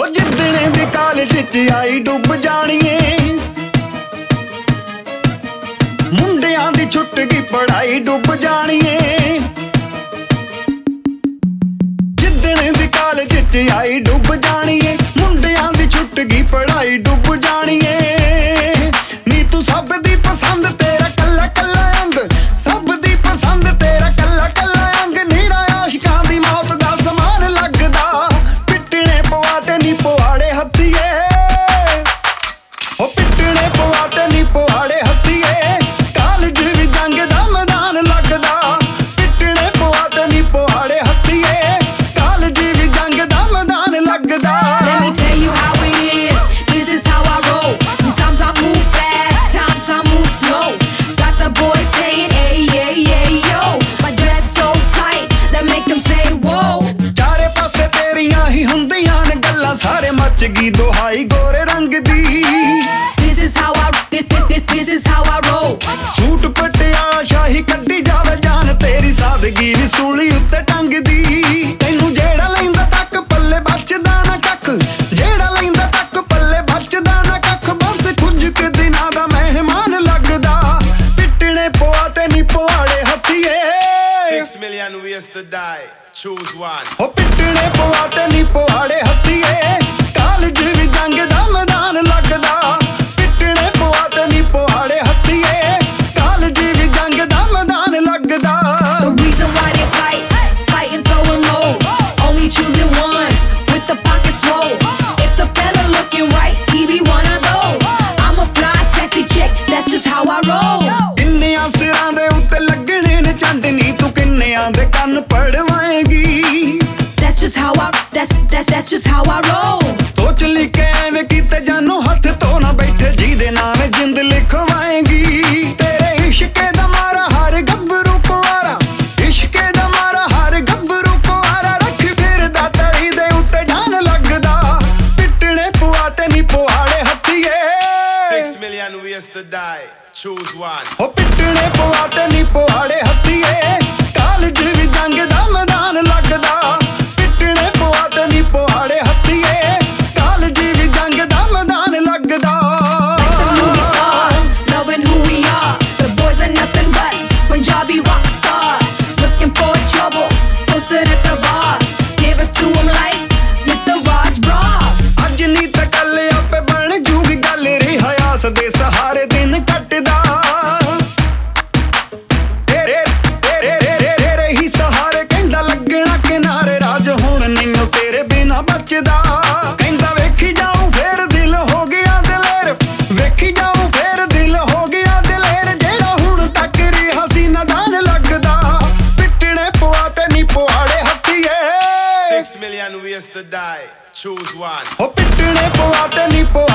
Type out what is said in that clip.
ਜਿੱਦਣੇ ਦੀ college ਚ ਆਈ ਡੁੱਬ ਜਾਣੀਏ ਮੁੰਡਿਆਂ ਦੀ ਛੁੱਟ ਗਈ ਪੜਾਈ ਡੁੱਬ ਜਾਣੀਏ ਜਿੱਦਣੇ ਦੀ ਕਾਲਜ ਚ ਆਈ ਡੁੱਬ ਜਾਣੀਏ ਮੁੰਡਿਆਂ ਦੀ ਛੁੱਟ ਗਈ ਪੜਾਈ ਡੁੱਬ ਜਾਣੀਏ ਨੀ ਤੂੰ ਸਭ ਦੀ ਪਸੰਦ ਤੇਰਾ ਕੱਲਾ ਕੱਲਾ ਅੰਗ ਸਭ ਦੀ ਪਸੰਦ ਤੇਰਾ ਕੱਲਾ ਕੱਲਾ ਅੰਗ ਨੀਰਾ ਆਸ਼ਿਕਾਂ ਦੀ ਮੌਤ ਦਾ ਸਮਾਨ ਲੱਗਦਾ ਪਿੱਟਣੇ ਪਵਾ ਤੇ ਨੀ ਪਵਾੜੇ ਹੱਥੀਏ ਉਹ ਪਿੱਟਣੇ ਪਵਾ ਤੇ ਨੀ ਪਵਾੜੇ ਹੱਥੀਏ ਕਾਲਜ ਵੀ ਜੰਗ ਦਾ ਮੈਦਾਨ ਲੱਗਦਾ ਪਿੱਟਣੇ ਪਵਾ ਤੇ ਨੀ ਪਵਾੜੇ ਹੱਥੀਏ ਕਾਲਜ ਵੀ ਜੰਗ ਦਾ ਮੈਦਾਨ ਲੱਗਦਾ Let me tell you how it is, this is how I roll. Sometimes I move fast, times I move slow. Got the boys saying, hey, hey, hey, yo. My dress so tight, that make them say, whoa. ਚਾਰੇ ਪਾਸੇ ਤੇਰੀਆਂ ਹੀ ਹੁੰਦੀਆਂ ਨੇ ਗੱਲਾਂ ਸਾਰੇ ਮੱਚ ਗਈ ਦੁਹਾਈ ਗੋਰੇ ਰੰਗ ਦੀ This is how I, this is how I roll. Suit ਪਟਿਆ ਸ਼ਾਹੀ ਕੱਢੀ ਜਾਵੇ ਜਾਨ ਤੇਰੀ ਸਾਦਗੀ ਵੀ ਸੂਲੀ ਉੱਤੇ ਟੰਗਦੀ ਤੈਨੂੰ ਜਿਹੜਾ ਲੈਂਦਾ ਤੱਕ ਪੱਲੇ ਬਚਦਾ ਨਾ ਕੱਖ ਜਿਹੜਾ ਲੈਂਦਾ ਤੱਕ ਪੱਲੇ ਬਚਦਾ ਨਾ ਕੱਖ ਬਸ ਕੁਝ ਕੁ ਦਿਨਾਂ ਦਾ ਮਹਿਮਾਨ ਲੱਗਦਾ ਪਿੱਟਣੇ ਪਵਾ ਤੇ ਨੀ ਪਵਾੜੇ ਹੱਥੀਏ 6 million ways to die, choose one. ਉਹ ਪਿੱਟਣੇ ਪਵਾ ਤੇ ਨੀ ਪਵਾੜੇ ਹੱਥੀਏ ਕਾਲਜ ਵੀ ਜੰਗ ਦਾ ਮੈਦਾਨ ਲੱਗਦਾ ਪਿੱਟਣੇ ਪਵਾ ਤੇ ਨੀ ਪਵਾੜੇ ਹੱਥੀਏ ਕਾਲਜ ਵੀ ਜੰਗ ਦਾ ਮੈਦਾਨ ਲੱਗਦਾ The reason why they fight and throwing lows. Only choosing ones with the pockets full. If the fella looking right, he be one of those. I'm a fly, sexy chick, that's just how I roll. ਕਿੰਨਿਆਂ ਸਿਰਾਂ ਦੇ ਉੱਤੇ ਲੱਗਣੇ ਨੇ ਚੰਦਨੀ ਤੂੰ ਕਿੰਨਿਆਂ ਦੇ ਕੰਨ ਪੜਵਾਏਗੀ That's just how I, that's just how I roll. ਸੋਚ ਲਈ ਕਿ ਐਵੇਂ ਕੀਤੇ ਜਾਨੋਂ ਹੱਥ ਤੋਂ ਨਾ ਬੈਠੇ ਜਿਹਦੇ ਨਾਮ ਜਿੰਦ ਲਿਖਵਾਏਗੀ ਤੇਰੇ ਇਸ਼ਕੇ ਦਾ ਮਾਰਾ ਹਰ ਗੱਭਰੂ ਕੁਆਰਾ ਇਸ਼ਕੇ ਦਾ ਮਾਰਾ ਹਰ ਗੱਭਰੂ ਕੁਆਰਾ ਰੱਖ ਫਿਰਦਾ ਤਲੀ ਦੇ ਉੱਤੇ ਜਾਨ ਲੱਗਦਾ ਪਿੱਟਣੇ ਪਵਾ ਤੇ ਨੀ ਪਵਾੜੇ ਹੱਥੀਏ 6 million ways to die, choose one. ਉਹ ਪਿੱਟਣੇ ਪਵਾ ਤੇ ਨੀ ਪਵਾੜੇ ਹੱਥੀਏ ਕਾਲਜ ਵੀ ਜੰਗ ਦਾ ਮੈਦਾਨ ਲੱਗਦਾ ਪਿੱਟਣੇ ਪਵਾ ਤੇ ਨੀ ਪਵਾੜੇ ਹੱਥੀਏ ਕਾਲਜ ਵੀ ਜੰਗ ਦਾ ਮੈਦਾਨ ਲੱਗਦਾ Movie stars, knowing who we are. The boys are nothing but Punjabi rock stars. Looking for trouble, posted at the bars. Give it to 'em like Mr. Raj Bra. ਅੱਜ ਨੀ ਤਾਂ ਕੱਲ ਆਪੇ ਬਣ ਜੂਗੀ ਗੱਲ ਰਿਹਾਸ ਦੇ ਸਹਾਰੇ ਦਿਨ ਕੱਟਦਾ ਤੇਰੇ ਹੀ ਸਹਾਰੇ ਕਹਿੰਦਾ ਲੱਗਣਾ ਕਿਨਾਰੇ ਰਾਜ ਹੁਣ ਨਹੀਂ ਤੇਰੇ ਬਿਨਾ ਬਚਦਾ ਕਹਿੰਦਾ ਵੇਖੀ ਜਾਊ ਫੇਰ ਦਿਲ ਹੋ ਗਿਆ ਦਲੇਰ ਵੇਖੀ ਜਾਊ ਫੇਰ ਦਿਲ ਹੋ ਗਿਆ ਦਲੇਰ ਜਿਹੜਾ ਹੁਣ ਤੱਕ ਰਿਹਾ ਸੀ ਨਾਦਾਨ ਲੱਗਦਾ ਪਿੱਟਣੇ ਪਵਾ ਤੇ ਨੀ ਪਵਾੜੇ ਹੱਥੀਏ 6 million ways to die, choose one. ਉਹ ਪਿੱਟਣੇ ਪਵਾ ਤੇ ਨੀ